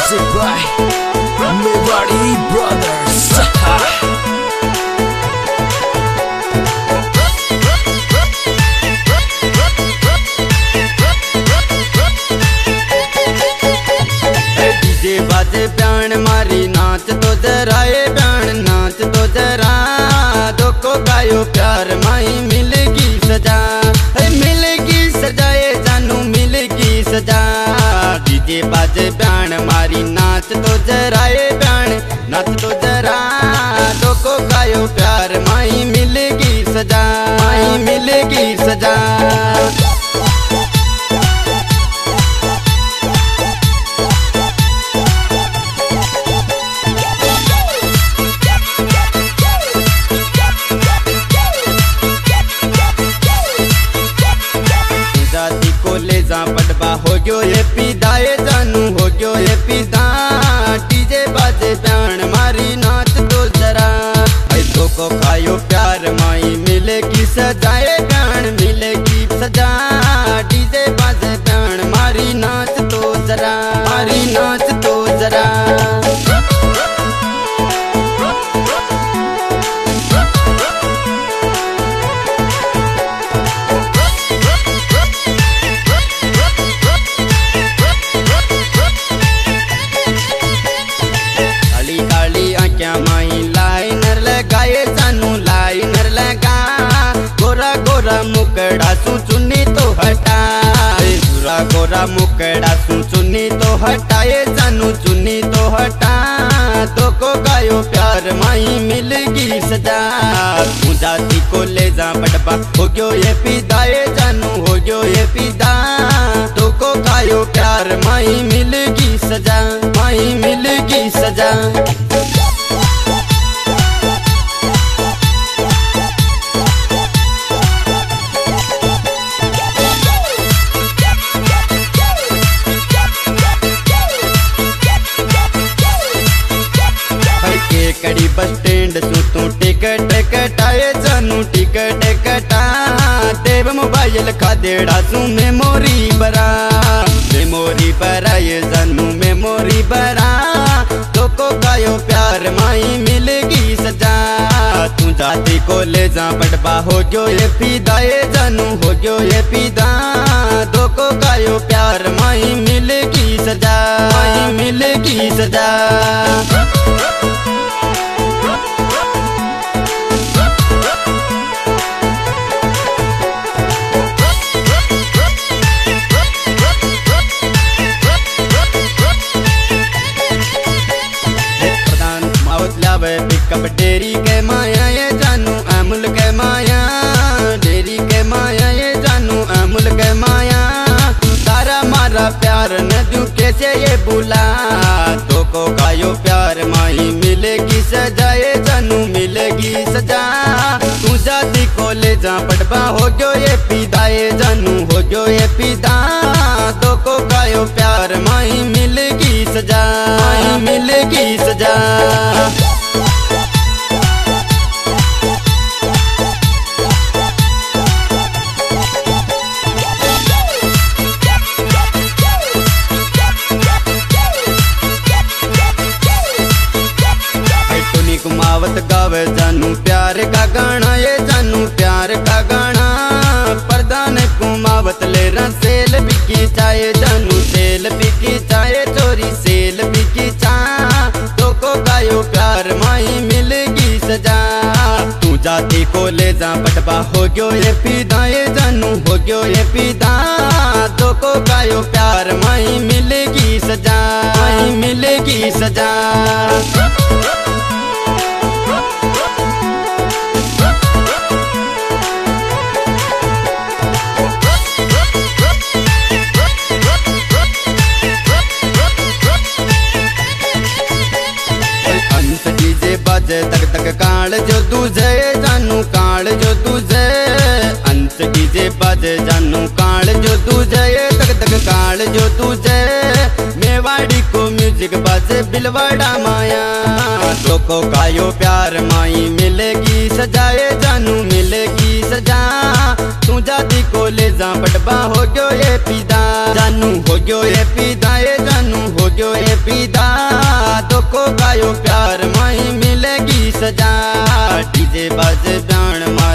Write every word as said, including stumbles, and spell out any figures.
Music by Mewari Brothers. DJ बाजे प्यान मारी नाच तो जरा ये प्यान नाच तो जरा दो को गायो प्यार माई मिलेगी सजा मिलेगी सजा ये जानू मिलेगी सजा। डीजे बाजे प्यान मारी नाच तो जरा ये प्यान नाच तो जरा दो को गायो प्यार माई मिलेगी सजा माई मिलेगी सजा। पटवा हो गयो ये पीदाए जानू हो गयो ये पीदा डीजे बाजे प्यान मारी नाच तो जरा ऐसो को खायो प्यार माई मिलेगी सजाए प्यान मिलेगी सजा। डीजे बाजे प्यान मारी नाच तो जरा मारी नाच तो जरा। मुकड़ा सु चुन्नी तो हटाए पूरा गोरा मुकड़ा सु चुन्नी तो हटाए जानू चुन्नी तो हटा तो को गायो प्यार माई मिलेगी सजा। तू जाती को ले जा बटबा हो गयो ये पीदाए जानू हो गयो ये पीदा तो को गायो प्यार माई मिलेगी सजा माई मिलेगी सजा। कड़ी बस स्टैंड सु तू टिकट कटाए जानू टिकट कटा देव मोबाइल का देड़ा सु मेमोरी बरा मेमोरी बरा ये जानू मेमोरी बरा तो को गायो प्यार माई मिलेगी सजा। तू जाती को ले जा बटबा हो गयो ये पीदाए जानू हो गयो ये पीदा तो को गायो प्यार माई मिलेगी सजा माई मिलेगी सजा। पिकअप डेरी के माया ये जानू अमूल के माया डेरी के माया ये जानू अमूल के माया तारा मारा प्यार न दूं कैसे ये बुला तो को गायो प्यार माही मिलेगी सजा ये जानू मिलेगी सजा। तू जाती को ले जा पटबा हो गयो ये पीदा ये जानू हो गयो ये पीदा तो को गायो प्यार माही मिलेगी सजा माही मिलेगी सजा। कुमावत गावे जानू प्यार का गाना ये जानू प्यार का गाना प्रधान कुमावत ले रहा सेल बिकी चाहे जानू सेल बिकी चाहे चोरी सेल बिकी चा तो को गायो प्यार माई मिलेगी सजा। तू जाती को ले जा पटबा हो गयो ये पीदा ये जानू हो गयो ये पीदा तो को गायो प्यार माई मिलेगी सजा माई मिलेगी सजा। बाजे तक तक काल जो तुझे जानू काल जो तुझे अंश डीजे बाजे जानू काल जो तुझे तक तक काल जो तुझे मेवाड़ी को म्यूजिक बाजे बिलवाड़ा माया तो को गायो प्यार माई मिलेगी सजाए जानू मिलेगी सजा। तू जाती को ले जा बटबा हो गयो ये पीदा जानू हो गयो ये पीदा ये जानू हो गयो ए विदा तो को गायो प्यार माई मिलेगी सजा। डीजे बाजे ब्याण